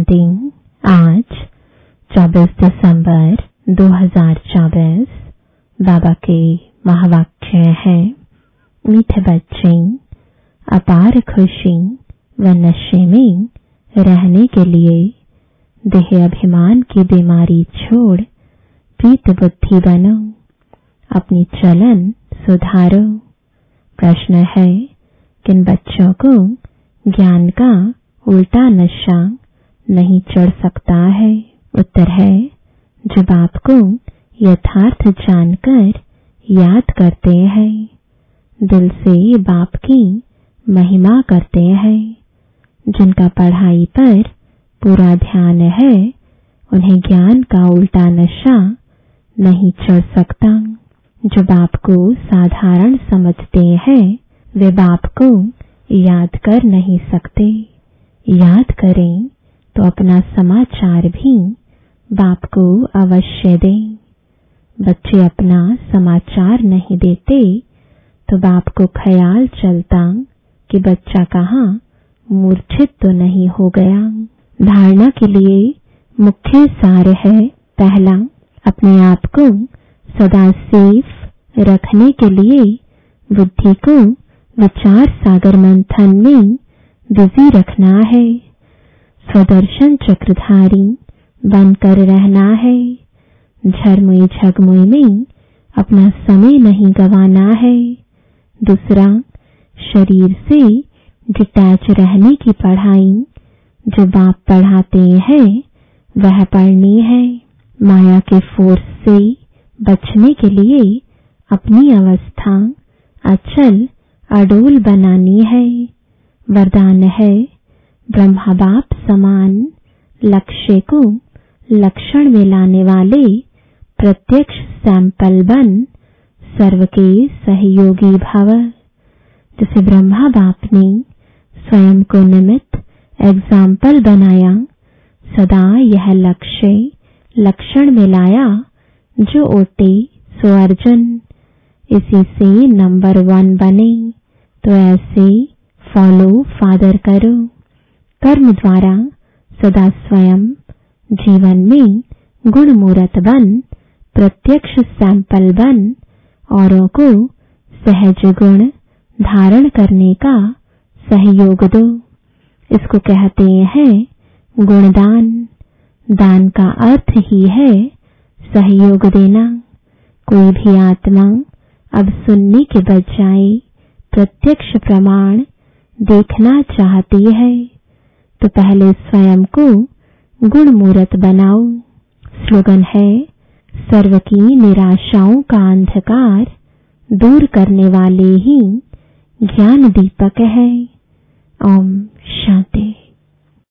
Chanting आज 24 दिसंबर 2024। बाबा के महावाक्य है, मीठे बच्चे, अपार खुशी व नशे में रहने के लिए देह अभिमान की बीमारी छोड़ प्रीत बुद्धि बनो, अपनी चलन सुधारो। प्रश्न है, किन बच्चों को ज्ञान का उल्टा नशा नहीं चढ़ सकता है? उत्तर है, जो बाप को यथार्थ जानकर याद करते हैं, दिल से बाप की महिमा करते हैं, जिनका पढ़ाई पर पूरा ध्यान है, उन्हें ज्ञान का उल्टा नशा नहीं चढ़ सकता। जो बाप को साधारण समझते हैं, वे बाप को याद कर नहीं सकते। याद करें तो अपना समाचार भी बाप को अवश्य दें। बच्चे अपना समाचार नहीं देते तो बाप को ख्याल चलता कि बच्चा कहाँ मूर्छित तो नहीं हो गया। धारणा के लिए मुख्य सार है, पहला, अपने आप को सदा सेफ रखने के लिए बुद्धि को विचार सागर मंथन में बिजी रखना है, स्वदर्शन चक्रधारी बनकर रहना है, झरमुई झगमुई में अपना समय नहीं गंवाना है। दूसरा, शरीर से डिटैच रहने की पढ़ाई जो बाप पढ़ाते हैं वह पढ़नी है। माया के फोर्स से बचने के लिए अपनी अवस्था अचल अडोल बनानी है। वरदान है, ब्रह्मा बाप समान लक्ष्य को लक्षण में लाने वाले प्रत्यक्ष सैंपल बन सर्व के सहयोगी भव। जिसे ब्रह्मा बाप ने स्वयं को निमित्त एग्जाम्पल बनाया, सदा यह लक्ष्य लक्षण में लाया, जो ओटे सो अर्जुन। इसी से नंबर 1 बने, तो ऐसे फॉलो फादर करो। कर्म द्वारा सदा स्वयं जीवन में गुण मूर्त बन, प्रत्यक्ष सैंपल बन, औरों को सहज गुण धारण करने का सहयोग दो। इसको कहते हैं गुणदान। दान का अर्थ ही है सहयोग देना। कोई भी आत्मा अब सुनने के बजाय प्रत्यक्ष प्रमाण देखना चाहती है, तो पहले स्वयं को गुण मूर्त बनाओ। स्लोगन है, सर्व की निराशाओं का अंधकार दूर करने वाले ही ज्ञान दीपक है। ओम शांति।